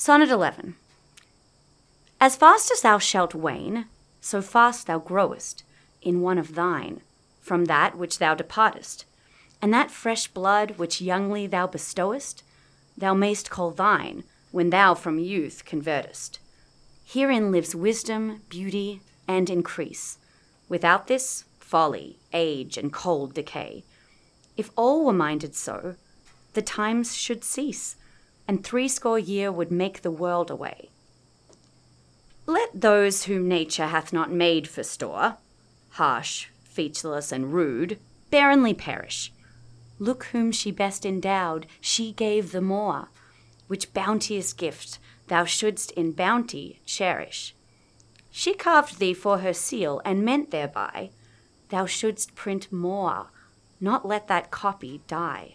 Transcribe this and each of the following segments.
Sonnet 11. As fast as thou shalt wane, so fast thou growest in one of thine, from that which thou departest, and that fresh blood which youngly thou bestowest, thou mayst call thine when thou from youth convertest. Herein lives wisdom, beauty, and increase. Without this, folly, age, and cold decay. If all were minded so, the times should cease, and 80 years would make the world away. Let those whom nature hath not made for store, harsh, featureless, and rude, barrenly perish. Look whom she best endowed, she gave the more, which bounteous gift thou shouldst in bounty cherish. She carved thee for her seal, and meant thereby thou shouldst print more, not let that copy die.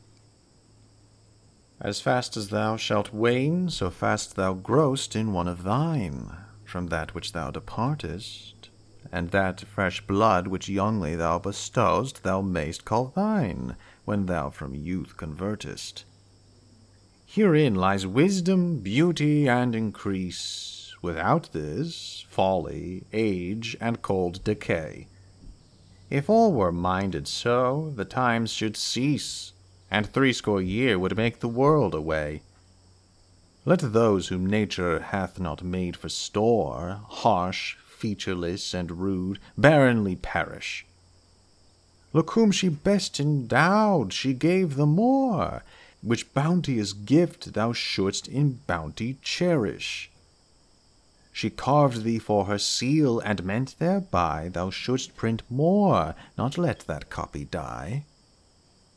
As fast as thou shalt wane, so fast thou growst in one of thine, from that which thou departest, and that fresh blood which youngly thou bestow'st, thou mayst call thine, when thou from youth convertest. Herein lies wisdom, beauty, and increase. Without this, folly, age, and cold decay. If all were minded so, the times should cease, and 80 years would make the world away. Let those whom nature hath not made for store, harsh, featureless, and rude, barrenly perish. Look whom she best endowed, she gave the more, which bounteous gift thou shouldst in bounty cherish. She carved thee for her seal, and meant thereby thou shouldst print more, not let that copy die.